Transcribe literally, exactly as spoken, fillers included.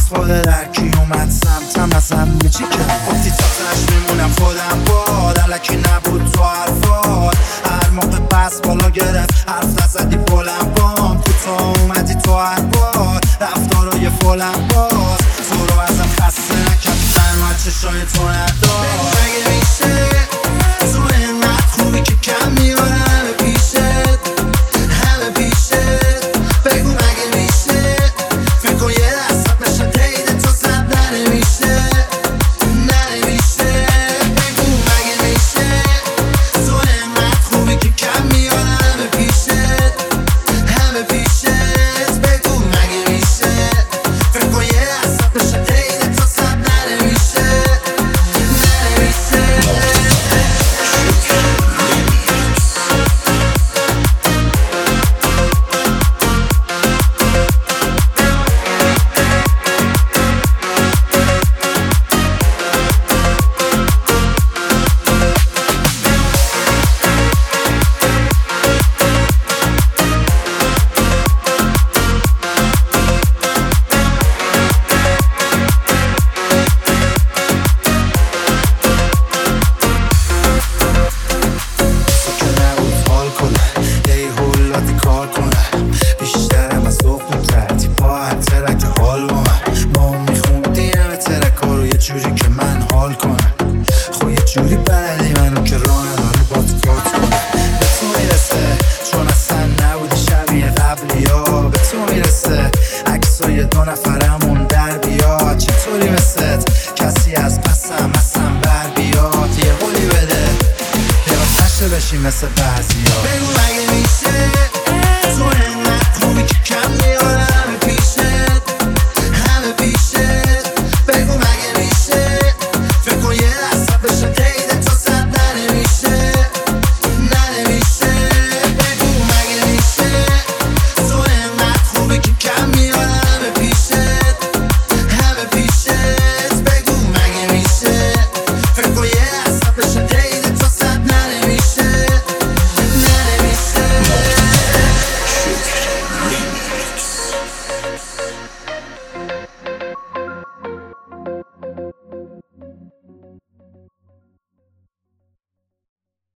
خود درکی اومد سمتم ازم میچی کرد. گفتی تا تش میمونم خودم باد، علکی نبود تو حرفات. هر موقع بس بالا گرفت حرف نزدی بلند بام، کوتاه اومدی تو هر بار رفتارای فولم باز. تو رو ازم خسته نکرد تنها چشای تو نداشت. مگه میشه تو اینقدر خوبی که کم میارم همه پیشت، همه پیشت. بگو مگه میشه فکر کن یه دستت بشه قید تو زد ننمیشه، ننمیشه. بگو مگه میشه تو اینقدر خوبی که کم میارم همه پیشت، همه پیشت. بگو مگه میشه فکر کن یه دستت بشه قید تو زد ننمیشه، ننمیشه. جوری که من حال کنم خب یه جوری بلدی منو که راه نداره با تو کار کنم. به تو میرسه چون اصلا نبودی شبیه قبلی ها، به تو میرسه عکسای دو نفرمون در بیاد. چطوری مثلت کسی از پسم اصلا بر بیاد، یه قولی بده یه وقت نشه بشی مثل بعضی ها. بگو مگه میشه